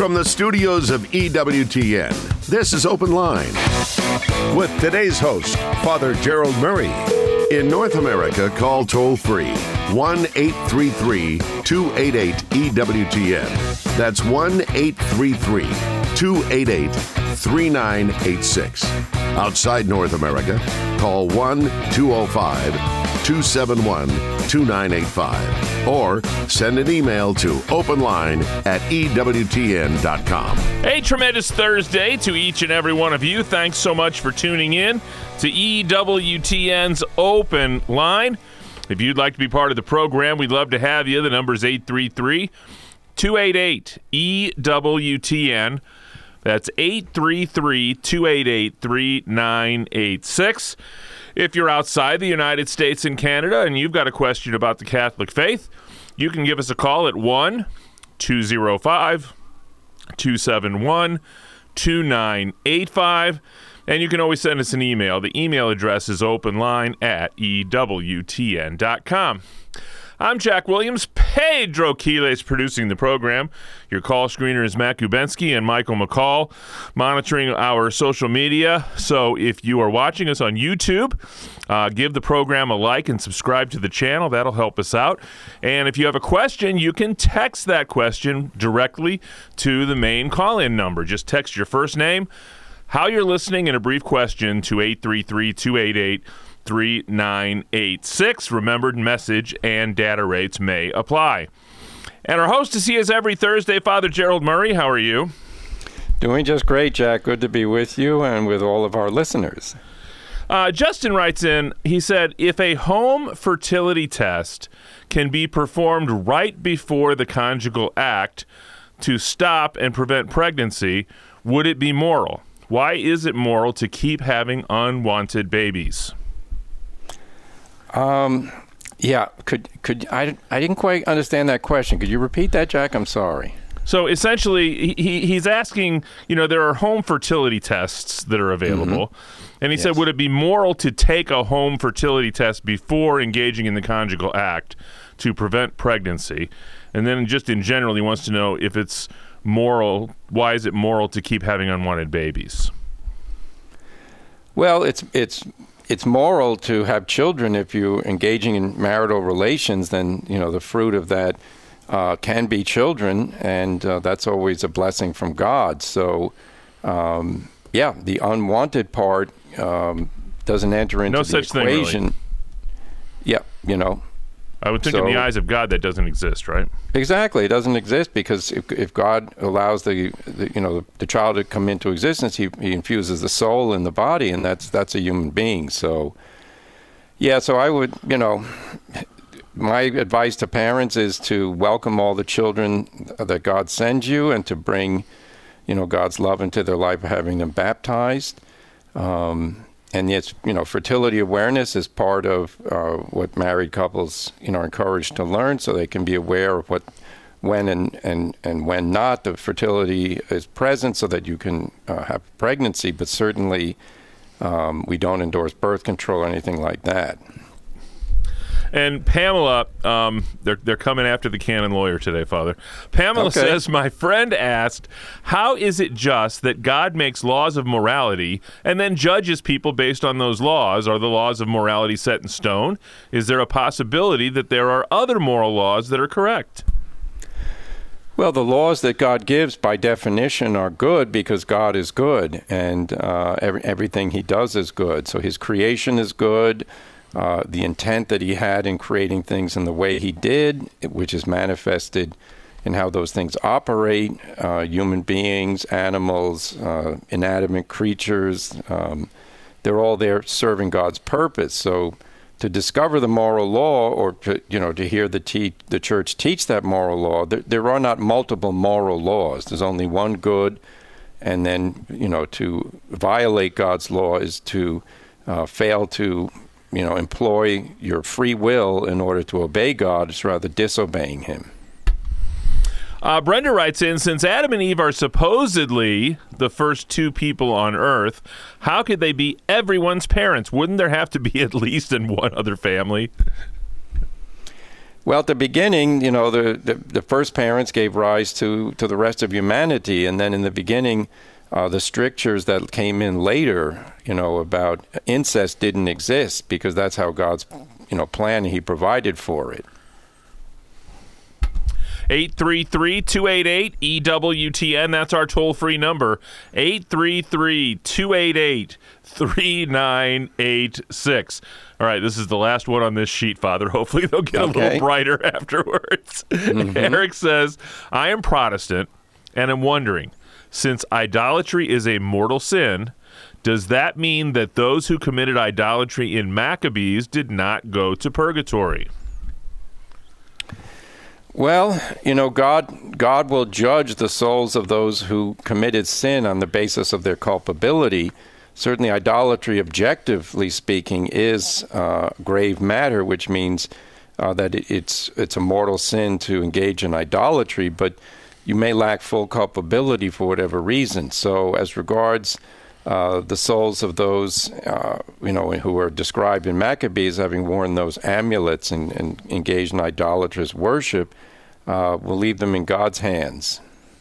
From the studios of EWTN, this is Open Line with today's host, Father Gerald Murray. In North America, call toll-free 1-833-288-EWTN. That's 1-833-288-3986. Outside North America, call 1-205-271-2985 or send an email to openline@ewtn.com. A tremendous Thursday to each and every one of you. Thanks so much for tuning in to EWTN's Open Line. If you'd like to be part of the program, we'd love to have you. The number is 833-288-EWTN. That's 833-288-3986. If you're outside the United States and Canada and you've got a question about the Catholic faith, you can give us a call at 1-205-271-2985. And you can always send us an email. The email address is openline@ewtn.com. I'm Jack Williams. Pedro Quiles producing the program. Your call screener is Matt Gubensky and Michael McCall monitoring our social media. So if you are watching us on YouTube, give the program a like and subscribe to the channel. That'll help us out. And if you have a question, you can text that question directly to the main call-in number. Just text your first name, how you're listening, and a brief question to 833-288-3986. Remembered message and data rates may apply. And our host is every Thursday, Father Gerald Murray. How are you? Doing just great, Jack. Good to be with you and with all of our listeners. Justin writes in, he said, if a home fertility test can be performed right before the conjugal act to stop and prevent pregnancy, would it be moral? Why is it moral to keep having unwanted babies? Yeah, I didn't quite understand that question. Could you repeat that, Jack? I'm sorry. So essentially, he's asking, there are home fertility tests that are available. Mm-hmm. And he said, would it be moral to take a home fertility test before engaging in the conjugal act to prevent pregnancy? And then just in general, he wants to know if it's moral, why is it moral to keep having unwanted babies? Well, it's moral to have children if you're engaging in marital relations. Then the fruit of that can be children, and that's always a blessing from God. So, the unwanted part doesn't enter into the equation. Thing, really. Yeah, I would think in the eyes of God that doesn't exist, right? Exactly, it doesn't exist because if God allows the child to come into existence, he infuses the soul in the body, and that's a human being. So, so I would, my advice to parents is to welcome all the children that God sends you and to bring, God's love into their life by having them baptized. And yes, fertility awareness is part of what married couples, are encouraged to learn, so they can be aware of when and when not the fertility is present, so that you can have pregnancy. But certainly, we don't endorse birth control or anything like that. And Pamela, they're coming after the canon lawyer today, Father. Pamela says, my friend asked, how is it just that God makes laws of morality and then judges people based on those laws? Are the laws of morality set in stone? Is there a possibility that there are other moral laws that are correct? Well, the laws that God gives, by definition, are good because God is good, and everything he does is good. So his creation is good. The intent that he had in creating things in the way he did, which is manifested in how those things operate, human beings, animals, inanimate creatures, they're all there serving God's purpose. So to discover the moral law, or to hear the church teach that moral law, there are not multiple moral laws. There's only one good, and then to violate God's law is to fail to employ your free will in order to obey God. It's rather disobeying him. Brenda writes in, since Adam and Eve are supposedly the first two people on Earth, how could they be everyone's parents? Wouldn't there have to be at least in one other family? Well, at the beginning, the first parents gave rise to the rest of humanity. And then in the beginning, the strictures that came in later, about incest didn't exist because that's how God's, plan, He provided for it. 833-288-EWTN. That's our toll-free number. 833-288-3986. All right, this is the last one on this sheet, Father. Hopefully they'll get a little brighter afterwards. Mm-hmm. Eric says, I am Protestant, and I'm wondering, since idolatry is a mortal sin, does that mean that those who committed idolatry in Maccabees did not go to purgatory? Well, God will judge the souls of those who committed sin on the basis of their culpability. Certainly, idolatry, objectively speaking, is grave matter, which means that it's a mortal sin to engage in idolatry, but you may lack full culpability for whatever reason. So as regards the souls of those, who are described in Maccabees having worn those amulets and engaged in idolatrous worship, we'll leave them in God's hands.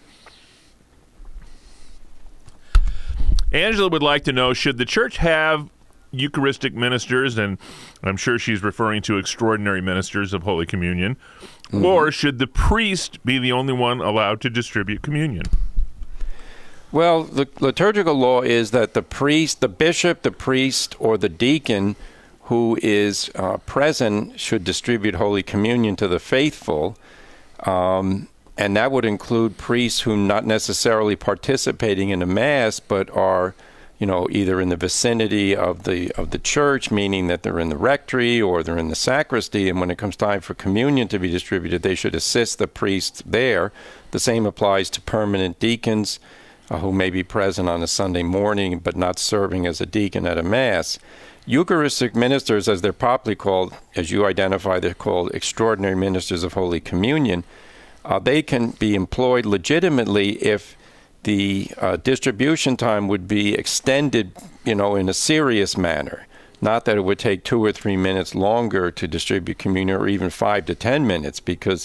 Angela would like to know, should the church have Eucharistic ministers, and I'm sure she's referring to extraordinary ministers of Holy Communion, or should the priest be the only one allowed to distribute communion? Well, the liturgical law is that the priest, the bishop, the priest, or the deacon who is present should distribute Holy Communion to the faithful, and that would include priests who not necessarily participating in a mass, but are, either in the vicinity of the church, meaning that they're in the rectory or they're in the sacristy, and when it comes time for communion to be distributed, they should assist the priest there. The same applies to permanent deacons who may be present on a Sunday morning but not serving as a deacon at a mass. Eucharistic ministers, as they're popularly called, as you identify, they're called extraordinary ministers of Holy Communion. They can be employed legitimately if the distribution time would be extended, in a serious manner. Not that it would take 2 or 3 minutes longer to distribute communion, or even 5 to 10 minutes, because,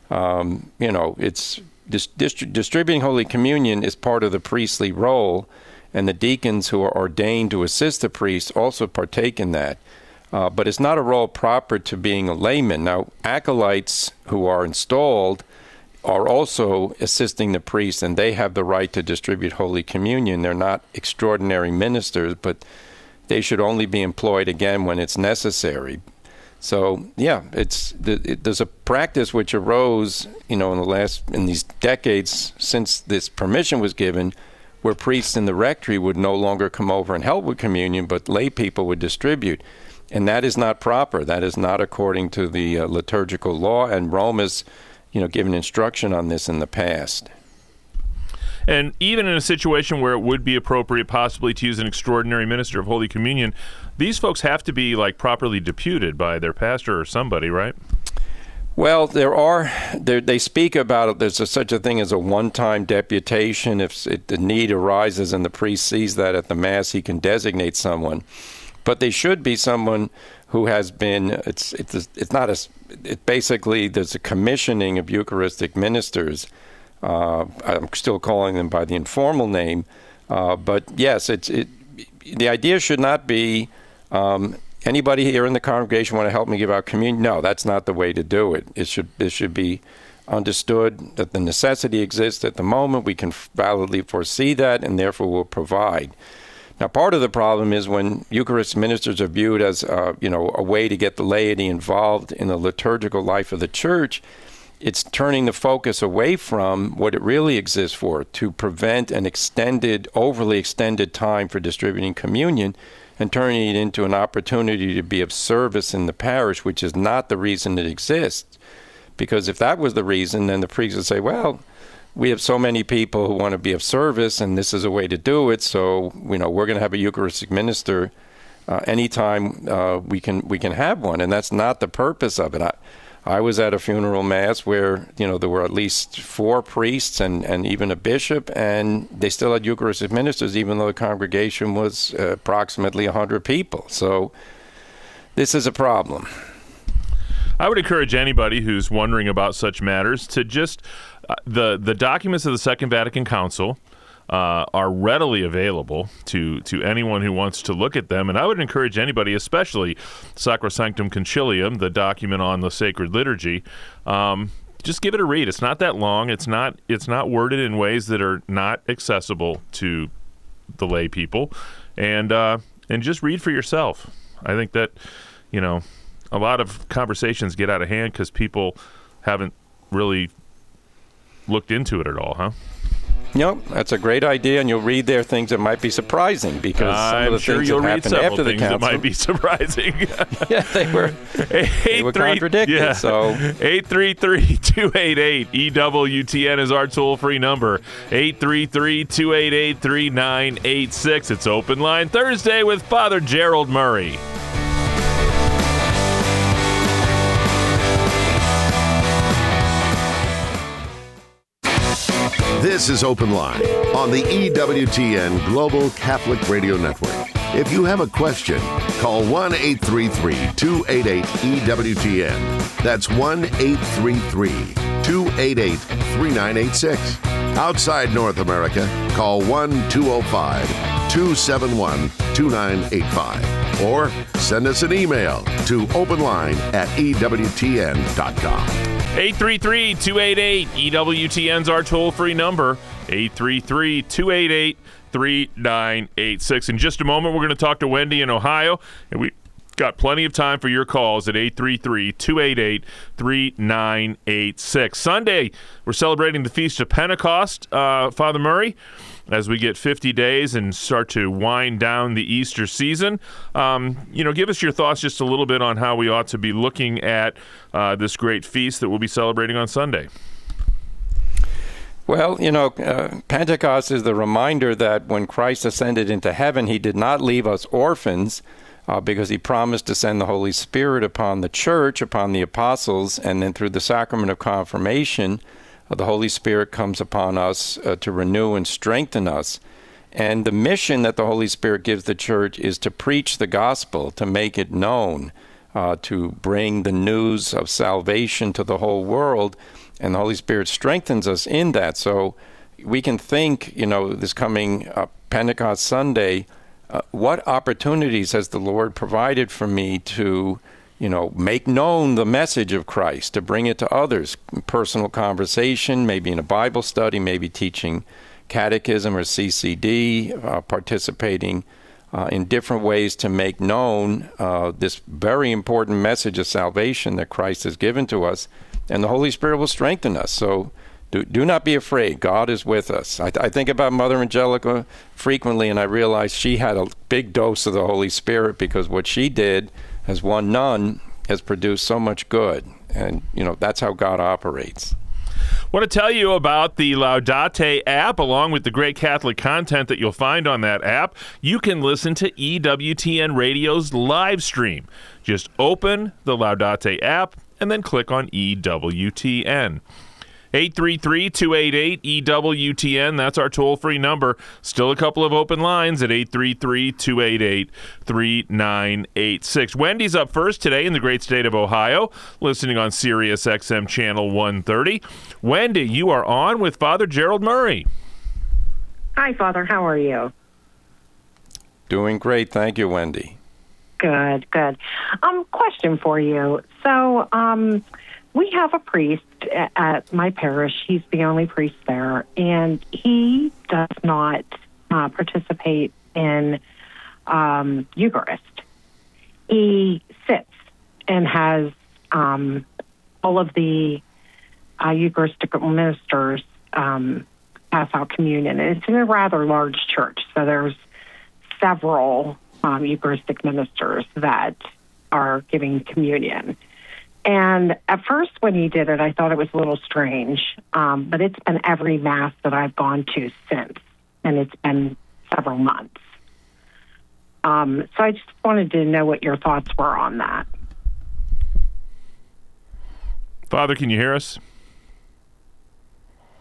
it's distributing Holy Communion is part of the priestly role, and the deacons who are ordained to assist the priest also partake in that. But it's not a role proper to being a layman. Now, acolytes who are installed are also assisting the priest, and they have the right to distribute Holy Communion. They're not extraordinary ministers, but they should only be employed again when it's necessary. So, yeah, there's a practice which arose, in these decades since this permission was given, where priests in the rectory would no longer come over and help with communion, but lay people would distribute. And that is not proper. That is not according to the liturgical law, and Rome has, given instruction on this in the past. And even in a situation where it would be appropriate possibly to use an extraordinary minister of Holy Communion, these folks have to be properly deputed by their pastor or somebody, right? Well, they speak about it. There's such a thing as a one-time deputation. If the need arises and the priest sees that at the Mass, he can designate someone. But they should be someone who has been, basically there's a commissioning of Eucharistic ministers. I'm still calling them by the informal name. But yes, the idea should not be, anybody here in the congregation want to help me give out communion? No, that's not the way to do it. It should be understood that the necessity exists at the moment. We can validly foresee that, and therefore will provide. Now, part of the problem is when Eucharist ministers are viewed as, a way to get the laity involved in the liturgical life of the church, it's turning the focus away from what it really exists for, to prevent an overly extended time for distributing communion, and turning it into an opportunity to be of service in the parish, which is not the reason it exists. Because if that was the reason, then the priest would say, well, we have so many people who want to be of service, and this is a way to do it, so we're going to have a Eucharistic minister anytime we can have one, and that's not the purpose of it. I was at a funeral mass where, there were at least 4 priests and even a bishop, and they still had Eucharistic ministers, even though the congregation was approximately 100 people. So this is a problem. I would encourage anybody who's wondering about such matters to just the documents of the Second Vatican Council are readily available to anyone who wants to look at them. And I would encourage anybody, especially Sacrosanctum Concilium, the document on the sacred liturgy, just give it a read. It's not that long. It's not worded in ways that are not accessible to the lay people, and just read for yourself. I think that, a lot of conversations get out of hand because people haven't really looked into it at all, huh? Yep, that's a great idea, and you'll read there things that might be surprising because some of the things that happened after the council. That might be surprising. Yeah, they were contradicted. Yeah. So 833-288-EWTN is our toll-free number. 833-288-3986. It's Open Line Thursday with Father Gerald Murray. This is Open Line on the EWTN Global Catholic Radio Network. If you have a question, call 1-833-288-EWTN. That's 1-833-288-3986. Outside North America, call 1-205-271-2985. Or send us an email to openline@EWTN.com. 833-288-EWTN's our toll-free number, 833-288-3986. In just a moment, we're going to talk to Wendy in Ohio, and we got plenty of time for your calls at 833-288-3986. Sunday, we're celebrating the Feast of Pentecost, Father Murray, as we get 50 days and start to wind down the Easter season. Give us your thoughts just a little bit on how we ought to be looking at this great feast that we'll be celebrating on Sunday. Well, Pentecost is the reminder that when Christ ascended into heaven, he did not leave us orphans because he promised to send the Holy Spirit upon the church, upon the apostles, and then through the sacrament of confirmation, the Holy Spirit comes upon us to renew and strengthen us. And the mission that the Holy Spirit gives the church is to preach the gospel, to make it known, to bring the news of salvation to the whole world. And the Holy Spirit strengthens us in that. So we can think, this coming Pentecost Sunday, what opportunities has the Lord provided for me to make known the message of Christ, to bring it to others, personal conversation, maybe in a Bible study, maybe teaching catechism or CCD, participating in different ways to make known this very important message of salvation that Christ has given to us, and the Holy Spirit will strengthen us. So do not be afraid. God is with us. I think about Mother Angelica frequently, and I realize she had a big dose of the Holy Spirit because what she did as one nun has produced so much good. And, that's how God operates. I want to tell you about the Laudate app, along with the great Catholic content that you'll find on that app. You can listen to EWTN Radio's live stream. Just open the Laudate app and then click on EWTN. 833-288-EWTN. That's our toll-free number. Still a couple of open lines at 833-288-3986. Wendy's up first today in the great state of Ohio, listening on Sirius XM Channel 130. Wendy, you are on with Father Gerald Murray. Hi, Father. How are you? Doing great. Thank you, Wendy. Good. Question for you. So, we have a priest at my parish. He's the only priest there, and he does not participate in Eucharist. He sits and has all of the Eucharistic ministers pass out communion. And it's in a rather large church, so there's several Eucharistic ministers that are giving communion. And at first when he did it, I thought it was a little strange, but it's been every Mass that I've gone to since, and it's been several months. So I just wanted to know what your thoughts were on that. Father, can you hear us?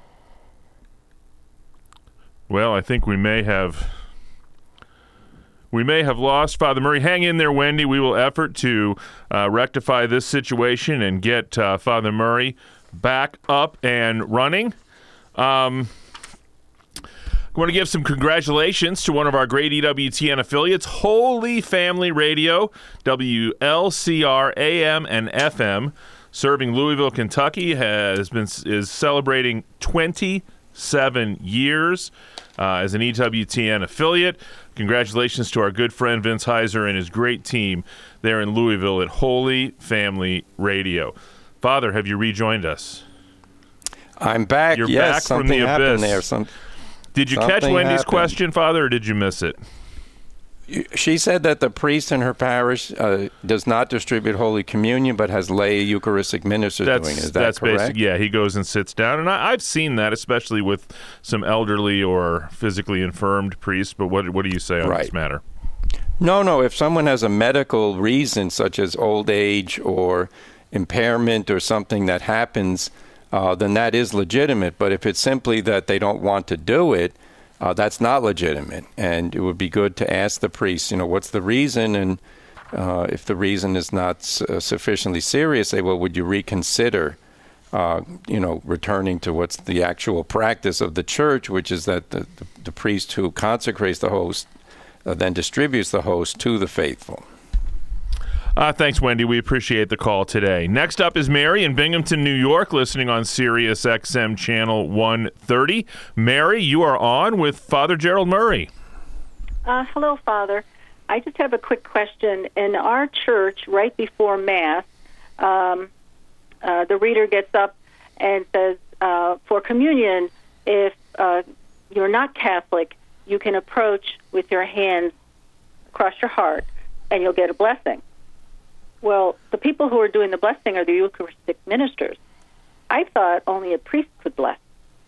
Well, I think we may have we may have lost Father Murray. Hang in there, Wendy. We will effort to rectify this situation and get Father Murray back up and running. I want to give some congratulations to one of our great EWTN affiliates, Holy Family Radio, WLCR AM and FM, serving Louisville, Kentucky, is celebrating 27 years as an EWTN affiliate. Congratulations to our good friend Vince Heiser and his great team there in Louisville at Holy Family Radio. Father, have you rejoined us? I'm back. You're yes, back from something the happened abyss. there. Did you catch Wendy's happened. question, Father, or did you miss it? She said that the priest in her parish does not distribute Holy Communion, but has lay Eucharistic ministers doing it. Is that correct? Basic. Yeah, he goes and sits down. And I've seen that, especially with some elderly or physically infirmed priests. But what do you say on this matter? No. If someone has a medical reason, such as old age or impairment or something that happens, then that is legitimate. But if it's simply that they don't want to do it, that's not legitimate. And it would be good to ask the priest, what's the reason? And if the reason is not sufficiently serious, say, well, would you reconsider, returning to what's the actual practice of the church, which is that the priest who consecrates the host then distributes the host to the faithful. Thanks, Wendy. We appreciate the call today. Next up is Mary in Binghamton, New York, listening on Sirius XM Channel 130. Mary, you are on with Father Gerald Murray. Hello, Father. I just have a quick question. In our church, right before Mass, the reader gets up and says, for communion, if you're not Catholic, you can approach with your hands across your heart, and you'll get a blessing. Well, the people who are doing the blessing are the Eucharistic ministers. I thought only a priest could bless.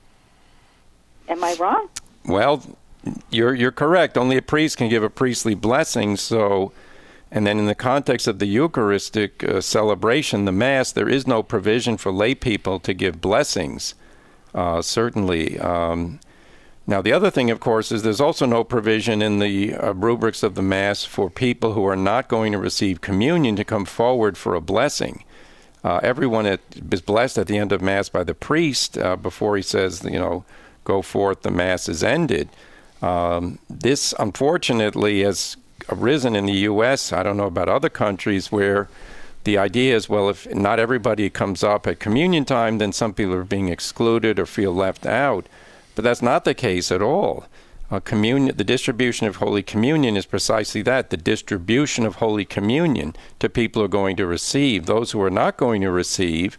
Am I wrong? Well, you're correct. Only a priest can give a priestly blessing. So, and then in the context of the Eucharistic celebration, the Mass, there is no provision for lay people to give blessings. Certainly. Now, the other thing, of course, is there's also no provision in the rubrics of the Mass for people who are not going to receive communion to come forward for a blessing. Everyone is blessed at the end of Mass by the priest before he says, go forth, the Mass is ended. This, unfortunately, has arisen in the U.S. I don't know about other countries where the idea is, well, if not everybody comes up at communion time, then some people are being excluded or feel left out. But that's not the case at all. The distribution of Holy Communion is precisely that, the distribution of Holy Communion to people who are going to receive. Those who are not going to receive,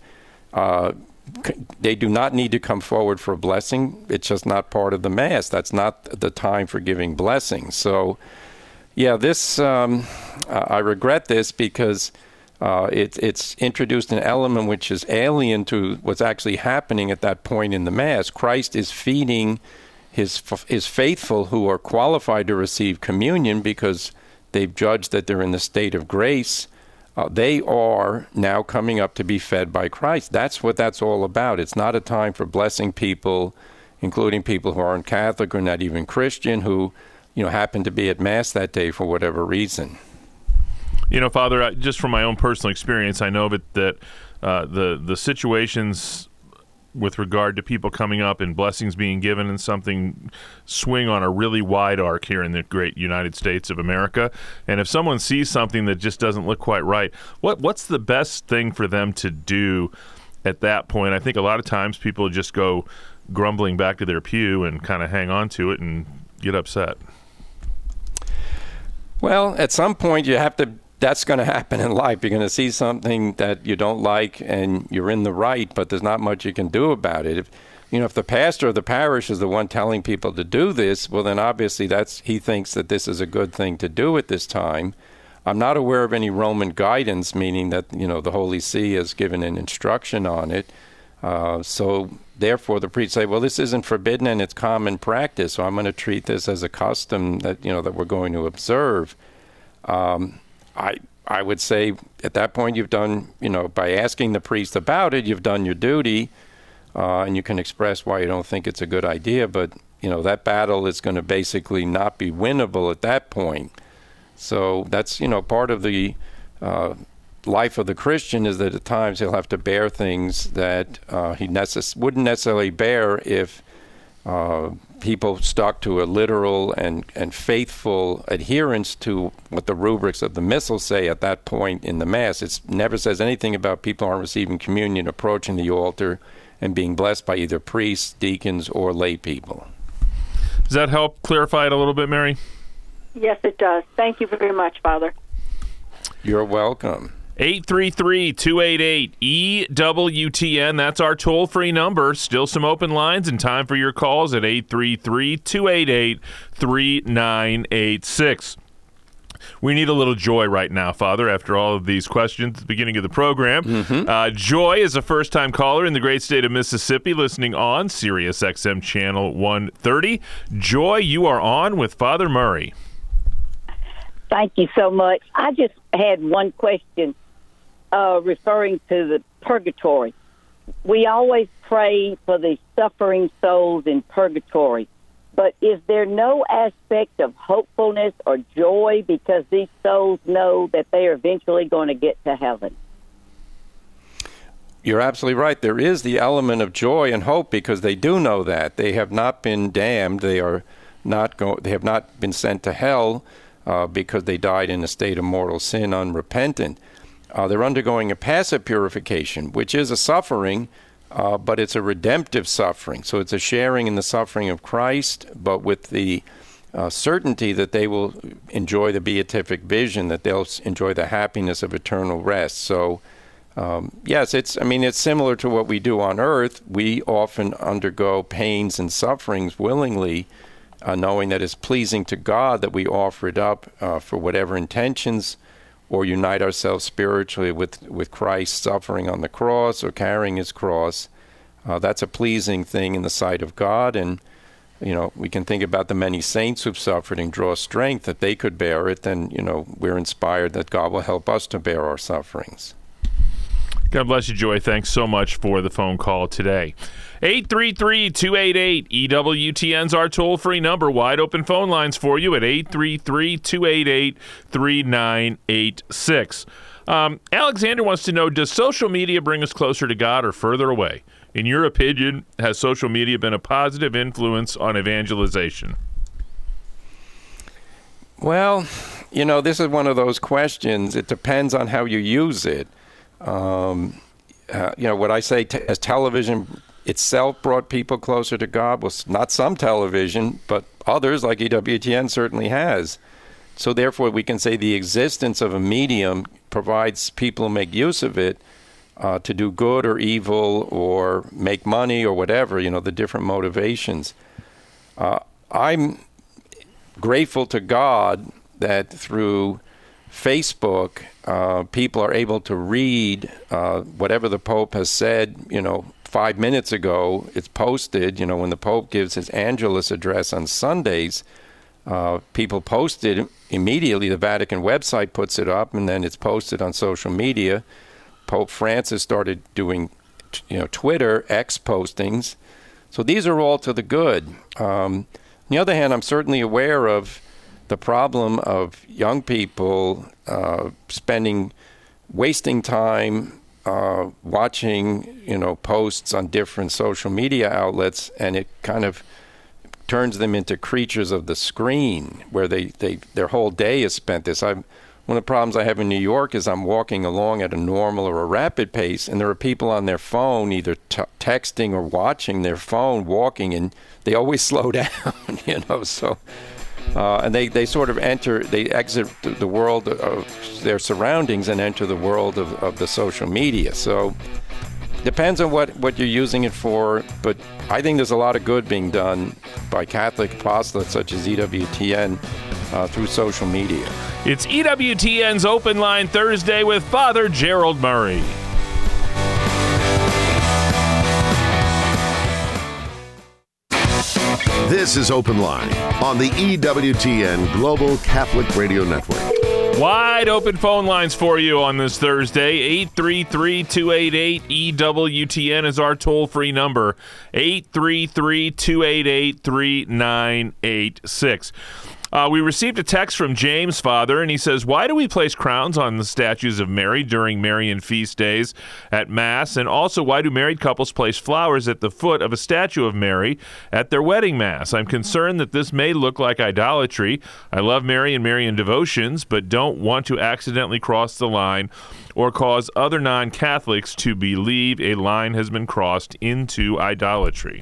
they do not need to come forward for a blessing. It's just not part of the Mass. That's not the time for giving blessings. So, yeah, this I regret this because it's introduced an element which is alien to what's actually happening at that point in the Mass. Christ is feeding his faithful who are qualified to receive communion because they've judged that they're in the state of grace. They are now coming up to be fed by Christ. That's what that's all about. It's not a time for blessing people, including people who aren't Catholic or not even Christian, who happen to be at Mass that day for whatever reason. Father, just from my own personal experience, I know that the situations with regard to people coming up and blessings being given and something swing on a really wide arc here in the great United States of America. And if someone sees something that just doesn't look quite right, what's the best thing for them to do at that point? I think a lot of times people just go grumbling back to their pew and kind of hang on to it and get upset. Well, at some point that's going to happen in life. You're going to see something that you don't like and you're in the right, but there's not much you can do about it. If the pastor of the parish is the one telling people to do this, well, then obviously he thinks that this is a good thing to do at this time. I'm not aware of any Roman guidance, meaning that, the Holy See has given an instruction on it. So therefore the priests say, well, this isn't forbidden and it's common practice, so I'm going to treat this as a custom that, that we're going to observe. I would say at that point you've done, by asking the priest about it, you've done your duty, and you can express why you don't think it's a good idea. But, that battle is going to basically not be winnable at that point. So that's, part of the life of the Christian is that at times he'll have to bear things that he wouldn't necessarily bear if people stuck to a literal and faithful adherence to what the rubrics of the missal say at that point in the Mass. It never says anything about people aren't receiving communion, approaching the altar, and being blessed by either priests, deacons, or lay people. Does that help clarify it a little bit, Mary? Yes, it does. Thank you very much, Father. You're welcome. 833-288-EWTN. That's our toll-free number. Still some open lines and time for your calls at 833-288-3986. We need a little joy right now, Father, after all of these questions at the beginning of the program. Mm-hmm. Joy is a first-time caller in the great state of Mississippi listening on Sirius XM Channel 130. Joy, you are on with Father Murray. Thank you so much. I just had one question referring to the purgatory. We always pray for the suffering souls in purgatory, but is there no aspect of hopefulness or joy because these souls know that they are eventually going to get to heaven? You're absolutely right. There is the element of joy and hope because they do know that. They have not been damned. They have not been sent to hell because they died in a state of mortal sin, unrepentant. They're undergoing a passive purification, which is a suffering, but it's a redemptive suffering. So it's a sharing in the suffering of Christ, but with the certainty that they will enjoy the beatific vision, that they'll enjoy the happiness of eternal rest. So, yes, it's similar to what we do on earth. We often undergo pains and sufferings willingly, knowing that it's pleasing to God that we offer it up for whatever intentions, or unite ourselves spiritually with Christ suffering on the cross or carrying his cross. That's a pleasing thing in the sight of God. And, we can think about the many saints who've suffered and draw strength that they could bear it. Then, we're inspired that God will help us to bear our sufferings. God bless you, Joy. Thanks so much for the phone call today. 833-288-EWTN's our toll-free number. Wide open phone lines for you at 833-288-3986. Alexander wants to know, does social media bring us closer to God or further away? In your opinion, has social media been a positive influence on evangelization? Well, this is one of those questions. It depends on how you use it. What I say as television itself brought people closer to God was not some television, but others like EWTN certainly has. So therefore, we can say the existence of a medium provides people who make use of it to do good or evil or make money or whatever, the different motivations. I'm grateful to God that through Facebook, people are able to read whatever the Pope has said, 5 minutes ago. It's posted, when the Pope gives his Angelus address on Sundays, people post it immediately. The Vatican website puts it up, and then it's posted on social media. Pope Francis started doing, Twitter, X postings. So these are all to the good. On the other hand, I'm certainly aware of the problem of young people wasting time watching, posts on different social media outlets, and it kind of turns them into creatures of the screen, where their whole day is spent this. One of the problems I have in New York is I'm walking along at a normal or a rapid pace, and there are people on their phone either texting or watching their phone, walking, and they always slow down, so... and they sort of exit the world of their surroundings and enter the world of the social media. So depends on what you're using it for, but I think there's a lot of good being done by Catholic apostolates such as EWTN through social media. It's EWTN's Open Line Thursday with Father Gerald Murray. This is Open Line on the EWTN Global Catholic Radio Network. Wide open phone lines for you on this Thursday. 833-288-EWTN is our toll-free number. 833-288-3986. We received a text from James, Father, and he says, why do we place crowns on the statues of Mary during Marian feast days at Mass? And also, why do married couples place flowers at the foot of a statue of Mary at their wedding Mass? I'm concerned that this may look like idolatry. I love Mary and Marian devotions, but don't want to accidentally cross the line or cause other non-Catholics to believe a line has been crossed into idolatry.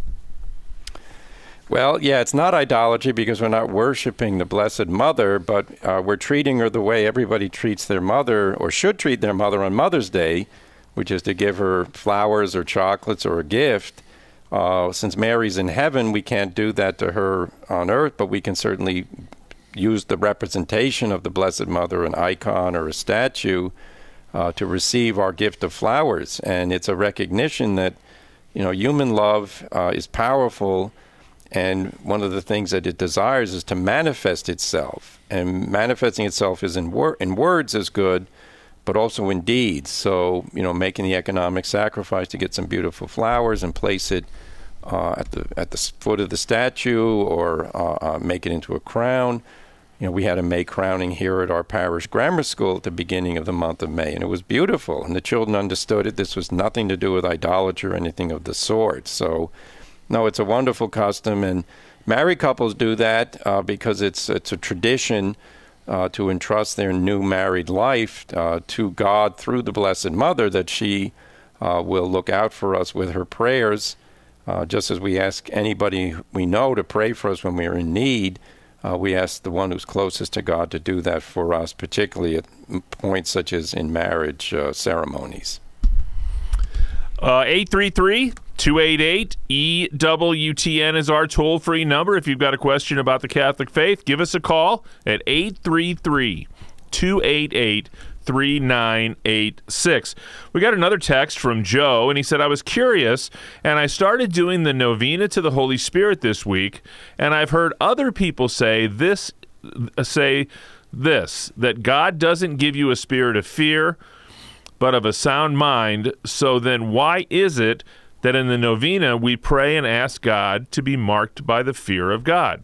Well, yeah, it's not idolatry because we're not worshiping the Blessed Mother, but we're treating her the way everybody treats their mother or should treat their mother on Mother's Day, which is to give her flowers or chocolates or a gift. Since Mary's in heaven, we can't do that to her on earth, but we can certainly use the representation of the Blessed Mother, an icon or a statue, to receive our gift of flowers. And it's a recognition that, human love is powerful. And one of the things that it desires is to manifest itself. And manifesting itself is in words is good, but also in deeds. So, making the economic sacrifice to get some beautiful flowers and place it at the foot of the statue or make it into a crown. We had a May crowning here at our parish grammar school at the beginning of the month of May, and it was beautiful. And the children understood it. This was nothing to do with idolatry or anything of the sort. So, no, it's a wonderful custom, and married couples do that because it's a tradition to entrust their new married life to God through the Blessed Mother, that she will look out for us with her prayers, just as we ask anybody we know to pray for us when we are in need. We ask the one who's closest to God to do that for us, particularly at points such as in marriage ceremonies. 833-288-EWTN is our toll-free number. If you've got a question about the Catholic faith, give us a call at 833-288-3986. We got another text from Joe, and he said, I was curious, and I started doing the novena to the Holy Spirit this week, and I've heard other people say this, that God doesn't give you a spirit of fear, but of a sound mind. So then why is it that in the novena we pray and ask God to be marked by the fear of God?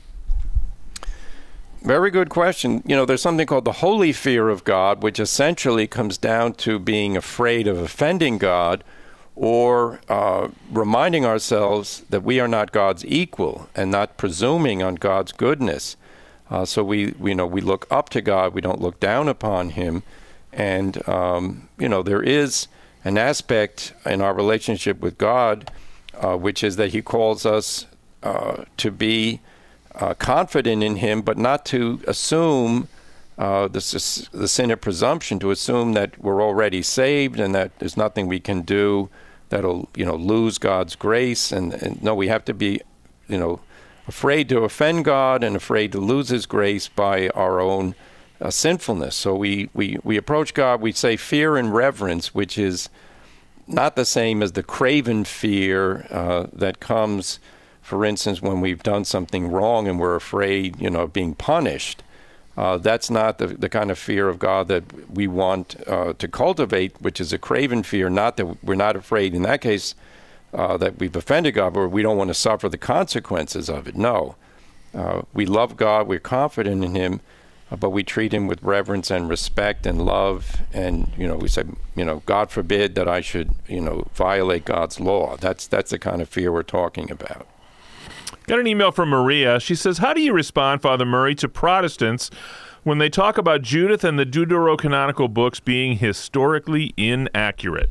Very good question. There's something called the holy fear of God, which essentially comes down to being afraid of offending God or reminding ourselves that we are not God's equal and not presuming on God's goodness. So we look up to God. We don't look down upon him. And, there is an aspect in our relationship with God, which is that he calls us to be confident in him, but not to assume the sin of presumption, to assume that we're already saved and that there's nothing we can do that'll, lose God's grace. And no, we have to be, afraid to offend God and afraid to lose his grace by our own sinfulness. So we approach God, we say fear and reverence, which is not the same as the craven fear that comes, for instance, when we've done something wrong and we're afraid, of being punished. That's not the kind of fear of God that we want to cultivate, which is a craven fear. Not that we're not afraid in that case that we've offended God, but we don't want to suffer the consequences of it. No. We love God, we're confident in him, but we treat him with reverence and respect and love. And, we say, God forbid that I should, violate God's law. That's the kind of fear we're talking about. Got an email from Maria. She says, how do you respond, Father Murray, to Protestants when they talk about Judith and the deuterocanonical books being historically inaccurate?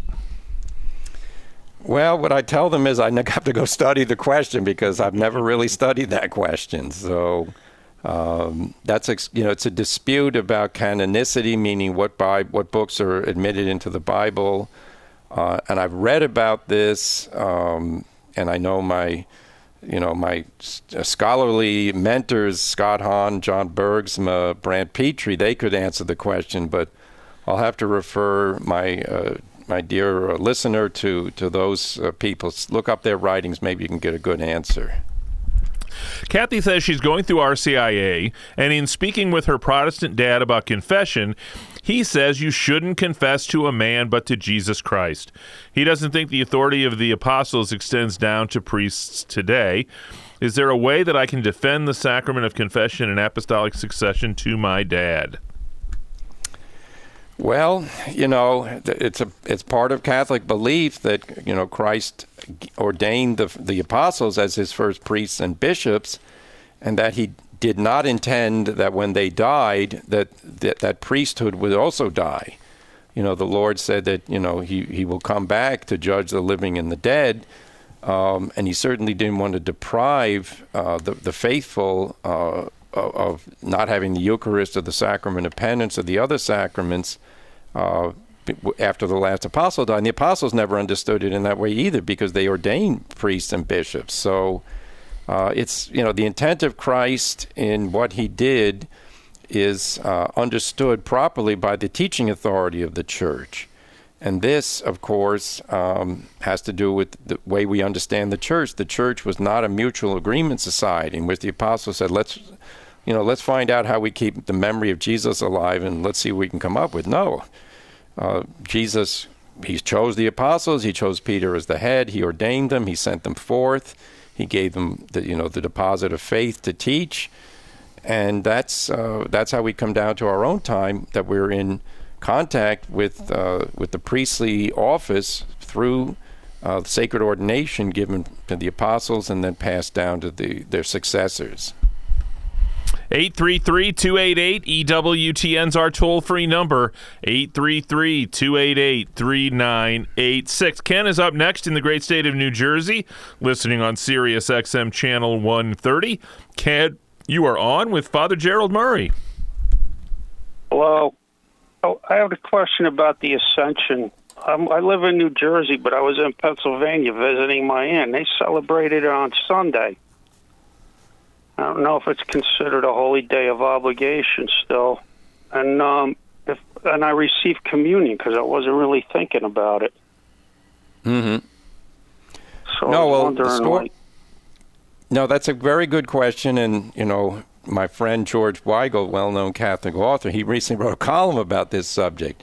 Well, what I tell them is I have to go study the question because I've never really studied that question. So that's, it's a dispute about canonicity, meaning what books are admitted into the Bible. And I've read about this, and I know my scholarly mentors, Scott Hahn, John Bergsma, Brant Petrie, they could answer the question, but I'll have to refer my dear listener to those people. Look up their writings. Maybe you can get a good answer. Kathy says she's going through RCIA, and in speaking with her Protestant dad about confession, he says you shouldn't confess to a man but to Jesus Christ. He doesn't think the authority of the apostles extends down to priests today. Is there a way that I can defend the sacrament of confession and apostolic succession to my dad? Well, it's part of Catholic belief that, Christ ordained the apostles as his first priests and bishops, and that he did not intend that when they died, that priesthood would also die. The Lord said that, he will come back to judge the living and the dead, and he certainly didn't want to deprive the faithful of not having the Eucharist or the sacrament of penance or the other sacraments after the last apostle died. And the apostles never understood it in that way either, because they ordained priests and bishops. So it's, the intent of Christ in what he did is understood properly by the teaching authority of the Church. And this, of course, has to do with the way we understand the Church. The Church was not a mutual agreement society in which the apostles said, let's find out how we keep the memory of Jesus alive and let's see what we can come up with. No. Jesus, he chose the apostles. He chose Peter as the head. He ordained them. He sent them forth. He gave them the deposit of faith to teach. And that's how we come down to our own time, that we're in contact with the priestly office through sacred ordination given to the apostles and then passed down to their successors. 833-288-EWTN's our toll-free number, 833-288-3986. Ken is up next in the great state of New Jersey, listening on Sirius XM Channel 130. Ken, you are on with Father Gerald Murray. Hello. Oh, I have a question about the Ascension. I live in New Jersey, but I was in Pennsylvania visiting my aunt. They celebrated it on Sunday. I don't know if it's considered a holy day of obligation still. And I received communion because I wasn't really thinking about it. Mm-hmm. So I was wondering, No, that's a very good question. And, my friend George Weigel, well-known Catholic author, he recently wrote a column about this subject.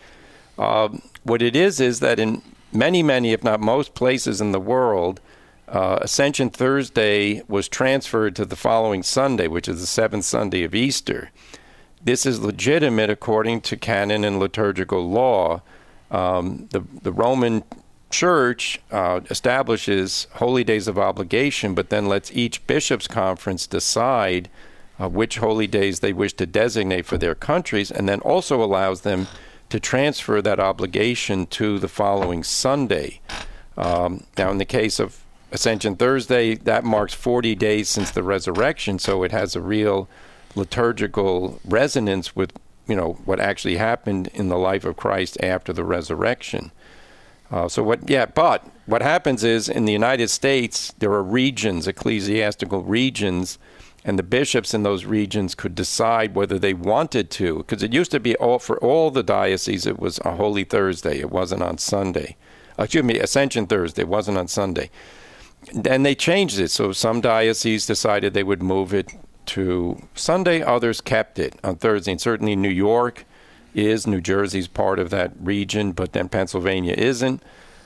What it is that in many, if not most places in the world, Ascension Thursday was transferred to the following Sunday, which is the seventh Sunday of Easter. This is legitimate according to canon and liturgical law. The Roman Church establishes holy days of obligation, but then lets each bishop's conference decide which holy days they wish to designate for their countries, and then also allows them to transfer that obligation to the following Sunday. Now, in the case of Ascension Thursday, that marks 40 days since the resurrection, so it has a real liturgical resonance with, what actually happened in the life of Christ after the resurrection. But what happens is in the United States, there are regions, ecclesiastical regions, and the bishops in those regions could decide whether they wanted to, because it used to be for all the dioceses, it was a Holy Thursday. It wasn't on Sunday. Ascension Thursday. It wasn't on Sunday. And they changed it. So some dioceses decided they would move it to Sunday. Others kept it on Thursday. And certainly New York is. New Jersey's part of that region, but then Pennsylvania isn't.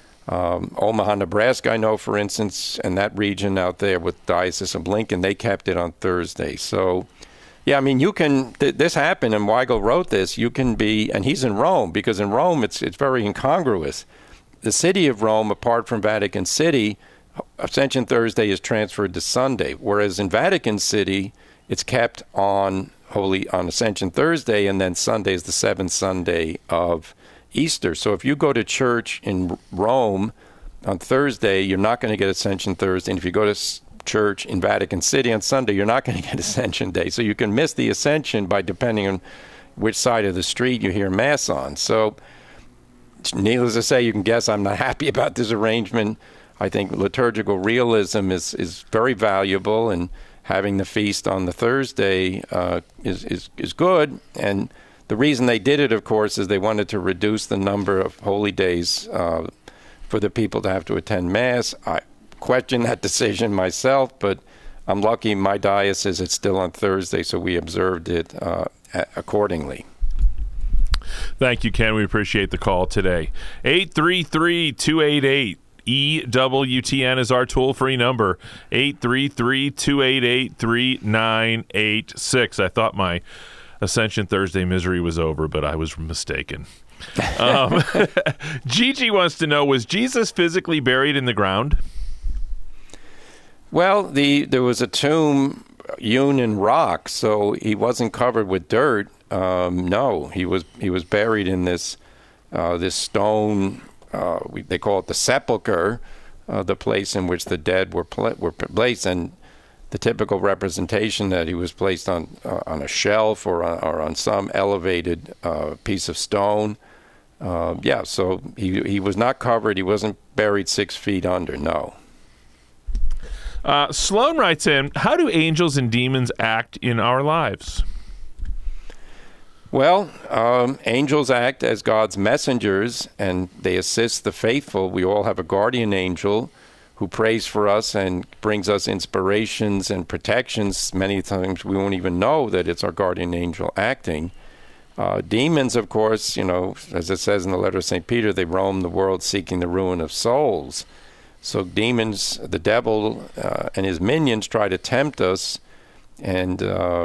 Omaha, Nebraska, I know, for instance, and that region out there with Diocese of Lincoln, they kept it on Thursday. So, yeah, I mean, you can, this happened, and Weigel wrote this, you can be, and he's in Rome, because in Rome it's very incongruous. The city of Rome, apart from Vatican City, Ascension Thursday is transferred to Sunday, whereas in Vatican City, it's kept on Ascension Thursday, and then Sunday is the seventh Sunday of Easter. So if you go to church in Rome on Thursday, you're not going to get Ascension Thursday. And if you go to church in Vatican City on Sunday, you're not going to get Ascension Day. So you can miss the Ascension by depending on which side of the street you hear Mass on. So needless to say, you can guess I'm not happy about this arrangement. I think liturgical realism is very valuable, and having the feast on the Thursday is good. And the reason they did it, of course, is they wanted to reduce the number of holy days for the people to have to attend Mass. I question that decision myself, but I'm lucky my diocese it's still on Thursday, so we observed it accordingly. Thank you, Ken. We appreciate the call today. 833-288 888-EWTN is our toll-free number, 833-288-3986. I thought my Ascension Thursday misery was over, but I was mistaken. Gigi wants to know, was Jesus physically buried in the ground? Well, there was a tomb hewn in rock, so he wasn't covered with dirt. No, he was buried in this stone. They call it the sepulcher, the place in which the dead were placed, and the typical representation that he was placed on a shelf or on some elevated piece of stone. So he was not covered. He wasn't buried 6 feet under. No. Sloan writes in, how do angels and demons act in our lives? Well, angels act as God's messengers, and they assist the faithful. We all have a guardian angel who prays for us and brings us inspirations and protections. Many times we won't even know that it's our guardian angel acting. Demons, of course, as it says in the letter of St. Peter, they roam the world seeking the ruin of souls. So demons, the devil and his minions try to tempt us, and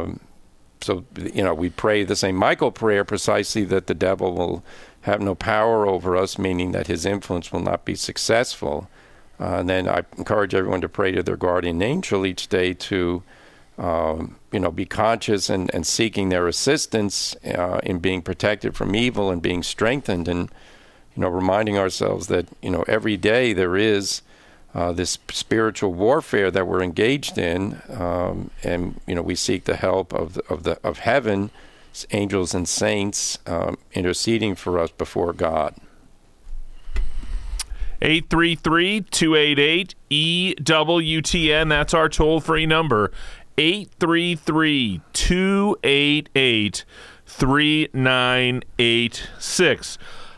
we pray the St. Michael prayer precisely that the devil will have no power over us, meaning that his influence will not be successful. And then I encourage everyone to pray to their guardian angel each day to, be conscious and seeking their assistance in being protected from evil and being strengthened, and reminding ourselves that every day there is this spiritual warfare that we're engaged in, and we seek the help of heaven, angels and saints interceding for us before God. 833-288-EWTN. That's our toll-free number. 833-288-3986.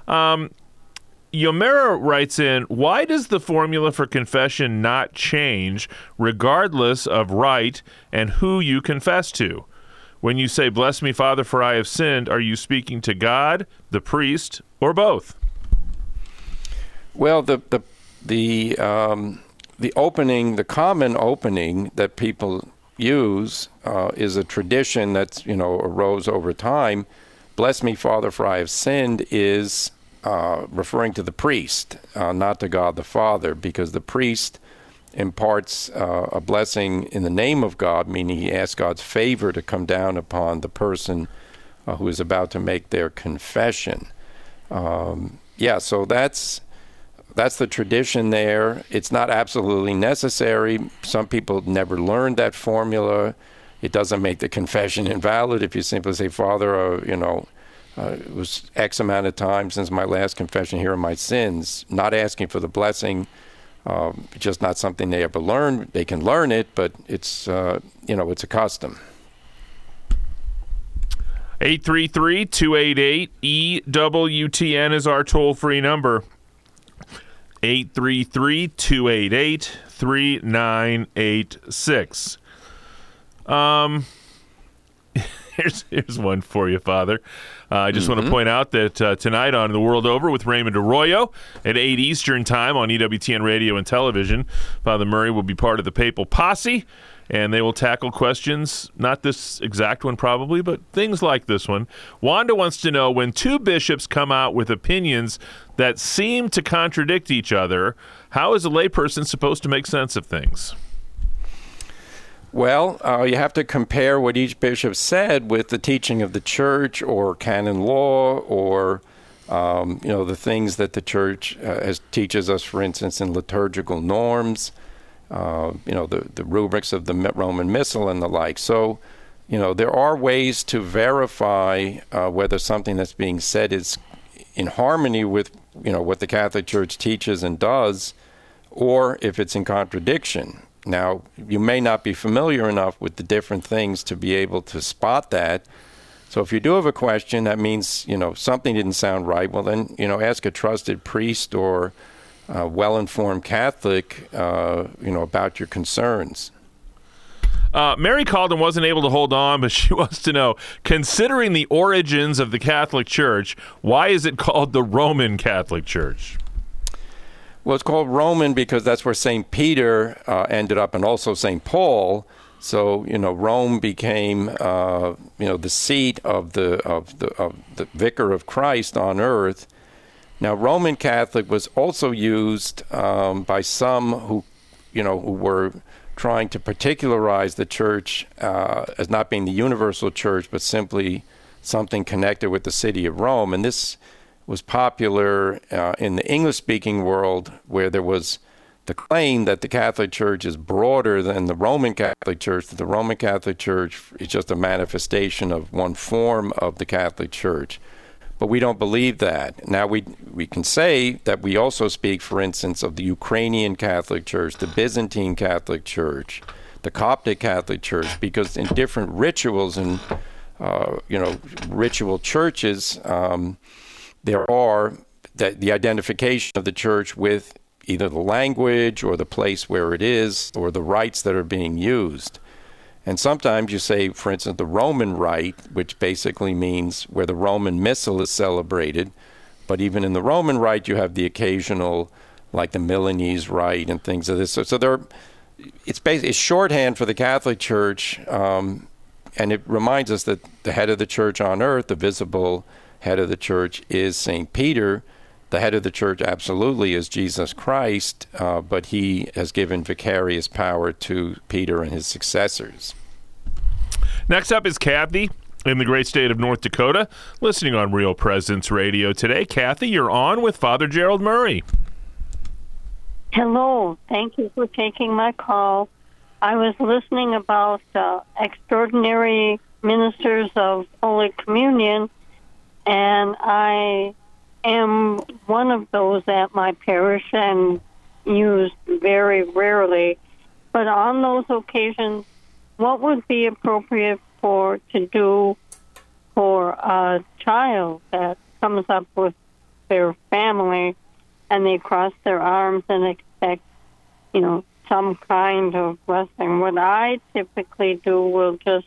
Yomera writes in, why does the formula for confession not change regardless of rite and who you confess to? When you say, bless me, Father, for I have sinned, are you speaking to God, the priest, or both? Well, the opening, the common opening that people use is a tradition that's, arose over time. Bless me, Father, for I have sinned is referring to the priest, not to God the Father, because the priest imparts a blessing in the name of God, meaning he asks God's favor to come down upon the person who is about to make their confession. So that's the tradition there. It's not absolutely necessary. Some people never learned that formula. It doesn't make the confession invalid if you simply say, Father, it was X amount of time since my last confession. Here are my sins. Not asking for the blessing, just not something they ever learned. They can learn it, but it's it's a custom. 833-288-EWTN is our toll-free number. 833-288-3986. Here's one for you, Father. I just want to point out that tonight on The World Over with Raymond Arroyo at 8 Eastern Time on EWTN Radio and Television, Father Murray will be part of the Papal Posse, and they will tackle questions, not this exact one probably, but things like this one. Wanda wants to know, when two bishops come out with opinions that seem to contradict each other, how is a layperson supposed to make sense of things? Well, you have to compare what each bishop said with the teaching of the church or canon law or, the things that the church teaches us, for instance, in liturgical norms, the rubrics of the Roman Missal and the like. So, there are ways to verify whether something that's being said is in harmony with, what the Catholic Church teaches and does, or if it's in contradiction. Now, you may not be familiar enough with the different things to be able to spot that. So if you do have a question, that means, something didn't sound right. Well, then, ask a trusted priest or a well-informed Catholic, about your concerns. Mary called and wasn't able to hold on, but she wants to know, considering the origins of the Catholic Church, why is it called the Roman Catholic Church? Well, it's called Roman because that's where St. Peter ended up, and also St. Paul. So, Rome became, the seat of the Vicar of Christ on earth. Now, Roman Catholic was also used by some who were trying to particularize the church as not being the universal church, but simply something connected with the city of Rome. And this was popular in the English-speaking world, where there was the claim that the Catholic Church is broader than the Roman Catholic Church, that the Roman Catholic Church is just a manifestation of one form of the Catholic Church. But we don't believe that. Now, we can say that we also speak, for instance, of the Ukrainian Catholic Church, the Byzantine Catholic Church, the Coptic Catholic Church, because in different rituals and, ritual churches, there are the identification of the church with either the language or the place where it is or the rites that are being used. And sometimes you say, for instance, the Roman Rite, which basically means where the Roman Missal is celebrated. But even in the Roman Rite, you have the occasional, like the Milanese Rite and things of this. So it's shorthand for the Catholic Church, and it reminds us that the head of the church on earth, the visible head of the church, is St. Peter. The head of the church absolutely is Jesus Christ, but he has given vicarious power to Peter and his successors. Next up is Kathy in the great state of North Dakota, listening on Real Presence Radio today. Kathy, you're on with Father Gerald Murray. Hello. Thank you for taking my call. I was listening about extraordinary ministers of Holy Communion, and I am one of those at my parish and used very rarely. But on those occasions, what would be appropriate to do for a child that comes up with their family and they cross their arms and expect, some kind of blessing? What I typically do will just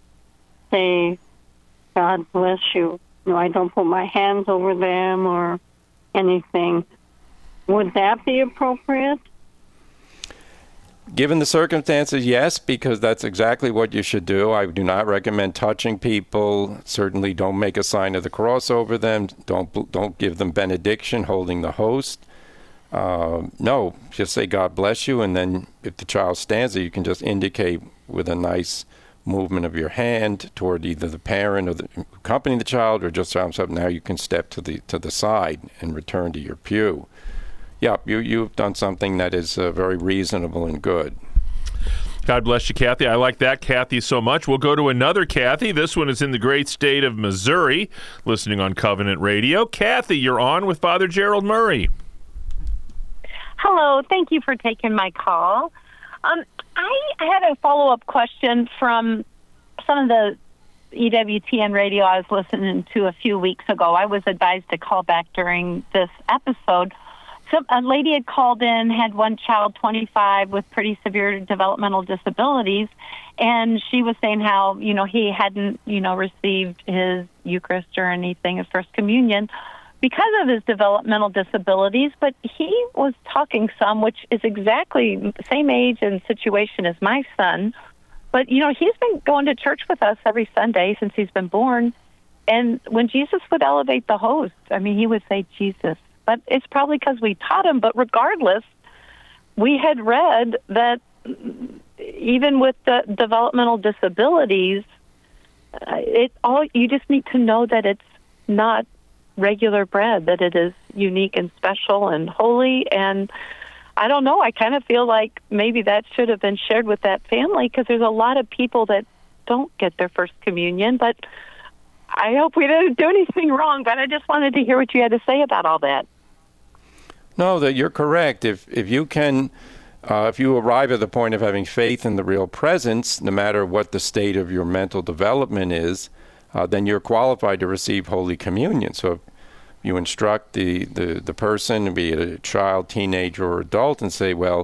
say, God bless you. I don't put my hands over them or anything. Would that be appropriate? Given the circumstances, yes, because that's exactly what you should do. I do not recommend touching people. Certainly don't make a sign of the cross over them. Don't give them benediction, holding the host. No, just say God bless you, and then if the child stands there, you can just indicate with a nice movement of your hand toward either the parent or accompanying the child, or just now you can step to the side and return to your pew. Yeah, you've done something that is very reasonable and good. God bless you, Kathy. I like that, Kathy, so much. We'll go to another Kathy. This one is in the great state of Missouri, listening on Covenant Radio. Kathy, you're on with Father Gerald Murray. Hello. Thank you for taking my call. I had a follow-up question from some of the EWTN radio I was listening to a few weeks ago. I was advised to call back during this episode. A lady had called in, had one child, 25, with pretty severe developmental disabilities, and she was saying how, he hadn't, received his Eucharist or anything, his First Communion, because of his developmental disabilities, but he was talking some, which is exactly the same age and situation as my son. But, he's been going to church with us every Sunday since he's been born. And when Jesus would elevate the host, he would say Jesus. But it's probably because we taught him. But regardless, we had read that even with the developmental disabilities, you just need to know that it's not regular bread, that it is unique and special and holy. And I don't know, I kind of feel like maybe that should have been shared with that family, because there's a lot of people that don't get their First Communion. But I hope we didn't do anything wrong, but I just wanted to hear what you had to say about all that. No, that you're correct. If you can, if you arrive at the point of having faith in the real presence, no matter what the state of your mental development is, then you're qualified to receive Holy Communion. So if you instruct the person, be it a child, teenager, or adult, and say, well,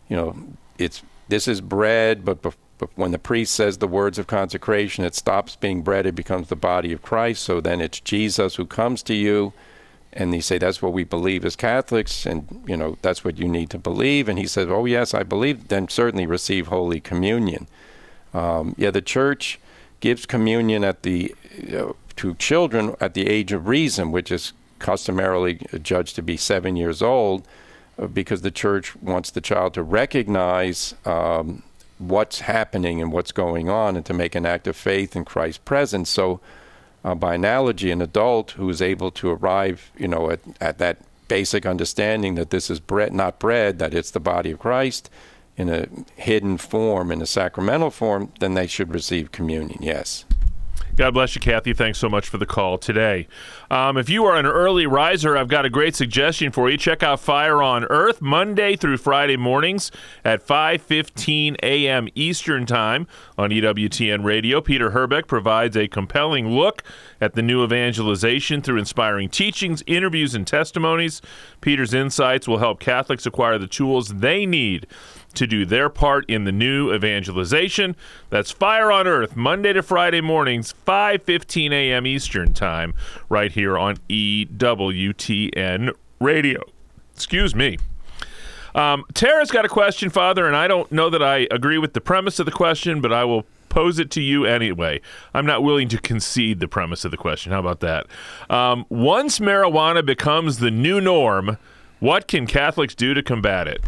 this is bread, but when the priest says the words of consecration, it stops being bread, it becomes the body of Christ. So then it's Jesus who comes to you. And they say, that's what we believe as Catholics, and, that's what you need to believe. And he says, oh, yes, I believe, then certainly receive Holy Communion. The Church gives communion to children at the age of reason, which is customarily judged to be 7 years old, because the Church wants the child to recognize what's happening and what's going on, and to make an act of faith in Christ's presence. So, by analogy, an adult who is able to arrive, at that basic understanding that this is bread, not bread, that it's the body of Christ in a hidden form, in a sacramental form, then they should receive communion, yes. God bless you, Kathy. Thanks so much for the call today. If you are an early riser, I've got a great suggestion for you. Check out Fire on Earth Monday through Friday mornings at 5:15 a.m. Eastern Time on EWTN Radio. Peter Herbeck provides a compelling look at the new evangelization through inspiring teachings, interviews, and testimonies. Peter's insights will help Catholics acquire the tools they need to do their part in the new evangelization. That's Fire on Earth, Monday to Friday mornings, 5:15 a.m. Eastern Time, right here on EWTN Radio. Excuse me. Tara's got a question, Father, and I don't know that I agree with the premise of the question, but I will pose it to you anyway. I'm not willing to concede the premise of the question. How about that? Once marijuana becomes the new norm, what can Catholics do to combat it?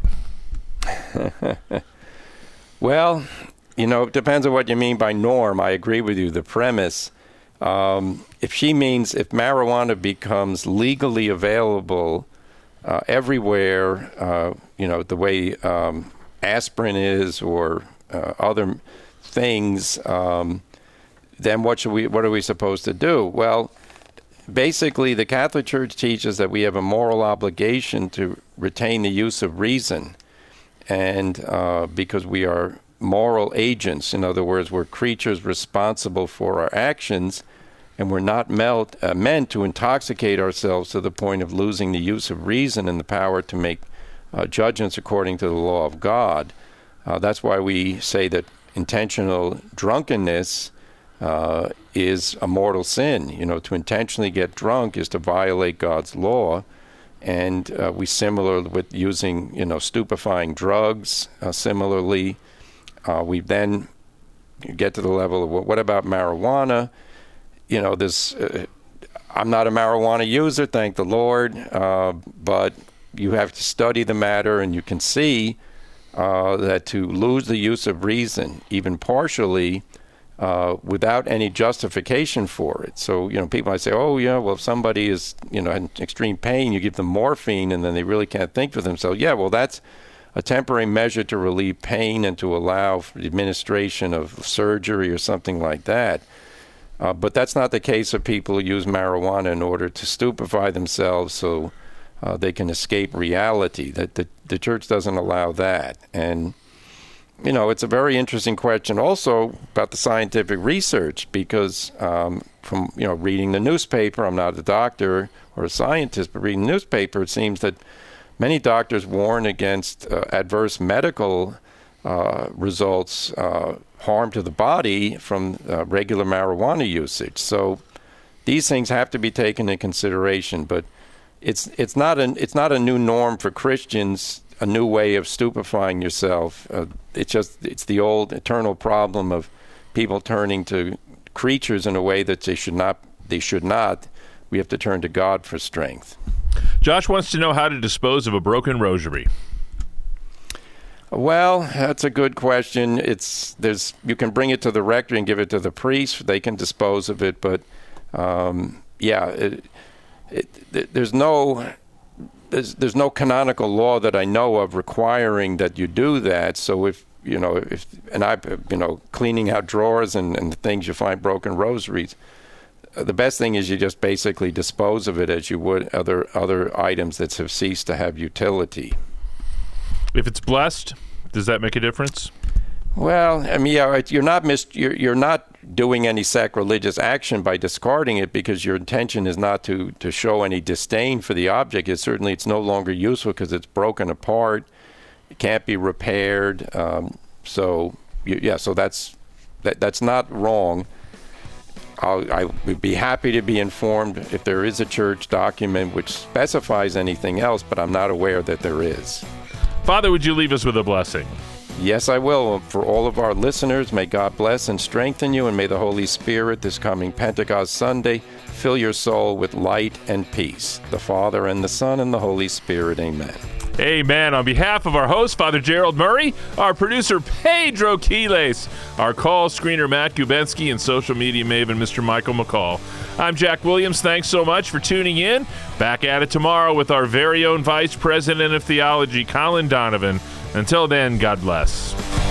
Well, it depends on what you mean by norm. I agree with you, the premise. If marijuana becomes legally available everywhere, the way aspirin is, or other things, then what are we supposed to do? Well, basically, the Catholic Church teaches that we have a moral obligation to retain the use of reason. And because we are moral agents, in other words, we're creatures responsible for our actions, and we're not meant to intoxicate ourselves to the point of losing the use of reason and the power to make judgments according to the law of God. That's why we say that intentional drunkenness is a mortal sin. To intentionally get drunk is to violate God's law. And we similar with using, stupefying drugs. Similarly, we then get to the level of what about marijuana? I'm not a marijuana user, thank the Lord, but you have to study the matter, and you can see that to lose the use of reason, even partially, without any justification for it. So, people might say, oh, yeah, well, if somebody is, in extreme pain, you give them morphine and then they really can't think for themselves. Yeah, well, that's a temporary measure to relieve pain and to allow for the administration of surgery or something like that. But that's not the case of people who use marijuana in order to stupefy themselves so they can escape reality. That the Church doesn't allow that. And it's a very interesting question also about the scientific research, because from reading the newspaper, I'm not a doctor or a scientist, but reading the newspaper, it seems that many doctors warn against adverse medical results, harm to the body from regular marijuana usage. So these things have to be taken into consideration, but it's not a new norm for Christians, a new way of stupefying yourself. It's the old eternal problem of people turning to creatures in a way that they should not. We have to turn to God for strength. Josh wants to know how to dispose of a broken rosary. Well, that's a good question. You can bring it to the rector and give it to the priest. They can dispose of it, but there's no canonical law that I know of requiring that you do that. So cleaning out drawers and the things you find broken rosaries, the best thing is you just basically dispose of it as you would other items that have ceased to have utility. If it's blessed, does that make a difference? Well, I mean, you're not doing any sacrilegious action by discarding it, because your intention is not to show any disdain for the object. It's no longer useful because it's broken apart. It can't be repaired. So that's not wrong. I would be happy to be informed if there is a church document which specifies anything else, but I'm not aware that there is. Father, would you leave us with a blessing? Yes, I will. For all of our listeners, may God bless and strengthen you, and may the Holy Spirit this coming Pentecost Sunday fill your soul with light and peace. The Father and the Son and the Holy Spirit. Amen. Amen. On behalf of our host, Father Gerald Murray, our producer, Pedro Quiles, our call screener, Matt Gubensky, and social media maven, Mr. Michael McCall. I'm Jack Williams. Thanks so much for tuning in. Back at it tomorrow with our very own Vice President of Theology, Colin Donovan. Until then, God bless.